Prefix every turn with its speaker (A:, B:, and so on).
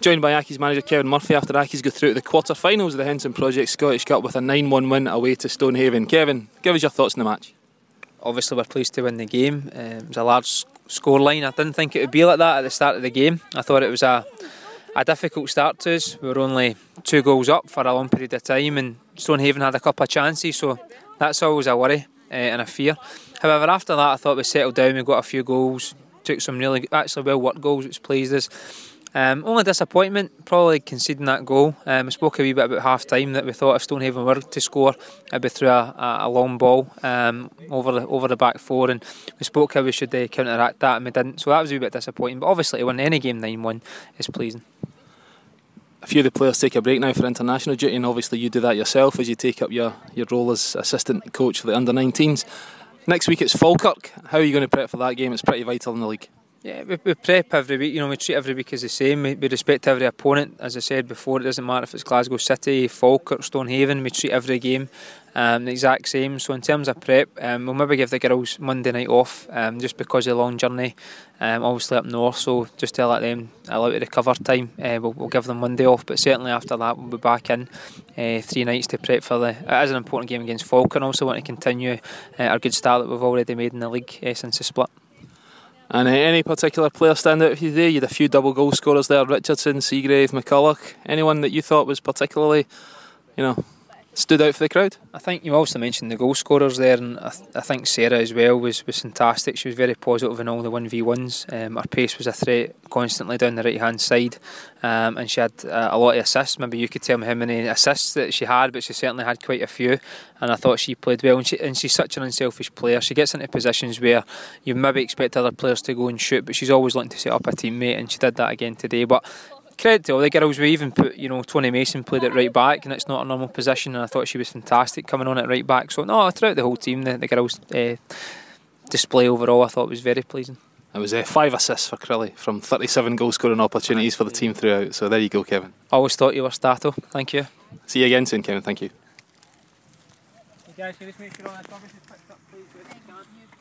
A: Joined by Accies manager Kevin Murphy after Accies go through to the quarter-finals of the Henson Project Scottish Cup with a 9-1 win away to Stonehaven. Kevin, give us your thoughts on the match.
B: Obviously we're pleased to win the game. It was a large scoreline. I didn't think it would be like that at the start of the game. I thought it was a difficult start to us. We were only 2 goals up for a long period of time, and Stonehaven had a couple of chances, so that's always a worry and a fear. However, after that I thought we settled down, we got a few goals, took some really actually well worked goals which pleased us. Only disappointment, probably conceding that goal. We spoke a wee bit about half time that we thought if Stonehaven were to score it'd be through a long ball over the back four, and we spoke how we should counteract that, and we didn't, so that was a wee bit disappointing. But obviously to win any game 9-1 is pleasing.
A: A few of the players take a break now for international duty, and obviously you do that yourself as you take up your role as assistant coach for the under-19s. Next week it's Falkirk. How are you going to prep for that game? It's pretty vital in the league.
B: Yeah, we prep every week. We treat every week as the same. We respect every opponent. As I said before, it doesn't matter if it's Glasgow City, Falkirk, Stonehaven. We treat every game the exact same. So in terms of prep, we'll maybe give the girls Monday night off just because of the long journey, obviously up north. So just to let them allow to recover time, we'll give them Monday off. But certainly after that, we'll be back in 3 nights to prep for it is an important game against Falkirk. And also want to continue our good start that we've already made in the league since the split.
A: And any particular player stand out for you today? You had a few double goal scorers there: Richardson, Seagrave, McCulloch. Anyone that you thought was particularly, stood out for the crowd? I
B: think you also mentioned the goal scorers there, and I think Sarah as well was fantastic. She was very positive in all the 1v1s. Her pace was a threat constantly down the right hand side, and she had a lot of assists. Maybe you could tell me how many assists that she had, but she certainly had quite a few, and I thought she played well. And she's such an unselfish player. She gets into positions where you maybe expect other players to go and shoot, but she's always looking to set up a teammate, and she did that again today. But credit to all the girls. We even put, Tony Mason played at right back, and it's not a normal position, and I thought she was fantastic coming on at right back. So no, throughout the whole team, the girls' display overall I thought was very pleasing.
A: It was 5 assists for Crilly from 37 goal scoring opportunities for the team throughout. So there you go, Kevin.
B: I always thought you were Stato. Thank you.
A: See you again soon, Kevin. Thank you.
B: You guys can just make sure all that obviously picked up, please.